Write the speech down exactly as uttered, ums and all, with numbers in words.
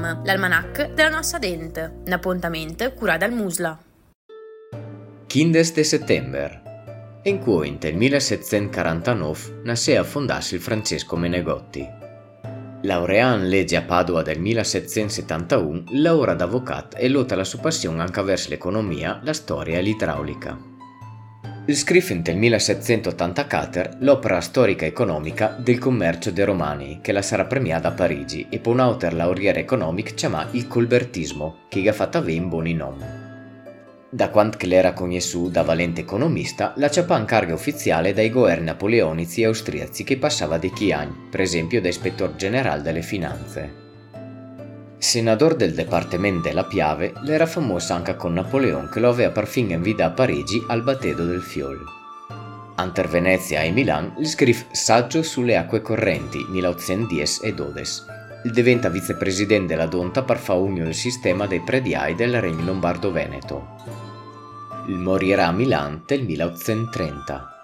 Rom, l'almanach della nostra dente, n'appuntamento cura dal Musla. quindici de settembre, in cui nel millesettecentoquarantanove nasce a fondarsi il Francesco Menegotti. Laureato in legge a Padova del millesettecentosettantuno, lavora da avvocato e lotta la sua passione anche verso l'economia, la storia e l'idraulica. Scrive nel millesettecentottantaquattro l'opera storica e economica del commercio dei Romani, che la sarà premiata a Parigi, e poi un autor laureare economico chiamato il colbertismo, che gli ha fatto avere un buon nome. Da quando che l'era conosciuto da valente economista, la ciapà in carica ufficiale dai governi napoleonici e austriaci che passava di Chiagni, per esempio da ispettor generale delle finanze. Senatore del Dipartimento della Piave, l'era famosa anche con Napoleone che lo aveva perfino invitato a Parigi al battedo del Fiol. Ante Venezia e Milan gli scrive Saggio sulle acque correnti milleottocentodieci e dodici. Diventa vicepresidente della Donta per fare unione del sistema dei prediai del Regno Lombardo-Veneto. Morirà a Milan nel milleottocentotrenta.